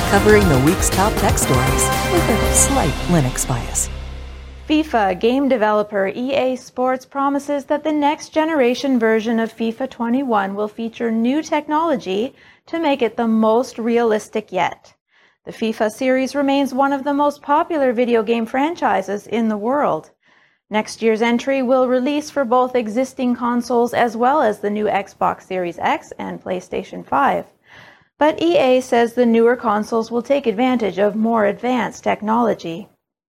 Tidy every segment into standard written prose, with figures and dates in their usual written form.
covering the week's top tech stories with a slight Linux bias. FIFA game developer EA Sports promises that the next generation version of FIFA 21 will feature new technology to make it the most realistic yet. The FIFA series remains one of the most popular video game franchises in the world. Next year's entry will release for both existing consoles as well as the new Xbox Series X and PlayStation 5. But EA says the newer consoles will take advantage of more advanced technology.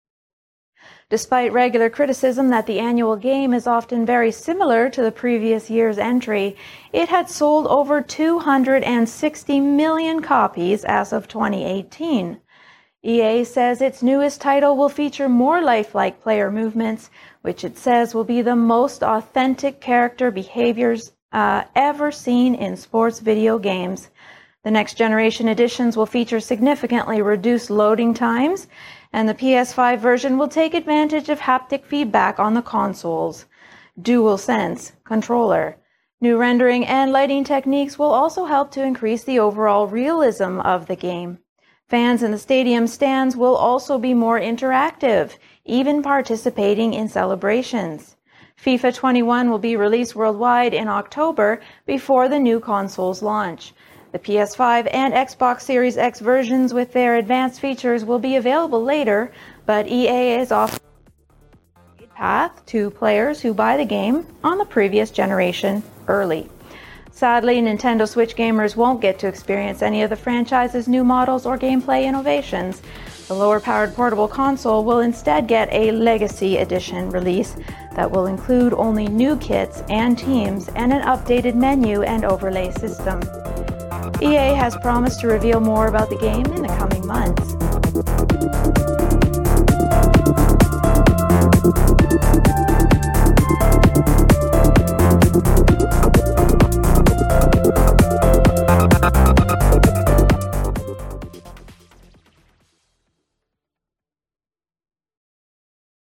Despite regular criticism that the annual game is often very similar to the previous year's entry, it had sold over 260 million copies as of 2018. EA says its newest title will feature more lifelike player movements, which it says will be the most authentic character behaviors ever seen in sports video games. The next generation editions will feature significantly reduced loading times, and the PS5 version will take advantage of haptic feedback on the console's DualSense controller. New rendering and lighting techniques will also help to increase the overall realism of the game. Fans in the stadium stands will also be more interactive, even participating in celebrations. FIFA 21 will be released worldwide in October before the new consoles launch. The PS5 and Xbox Series X versions with their advanced features will be available later, but EA is offering a path to players who buy the game on the previous generation early. Sadly, Nintendo Switch gamers won't get to experience any of the franchise's new models or gameplay innovations. The lower-powered portable console will instead get a Legacy Edition release that will include only new kits and teams and an updated menu and overlay system. EA has promised to reveal more about the game in the coming months.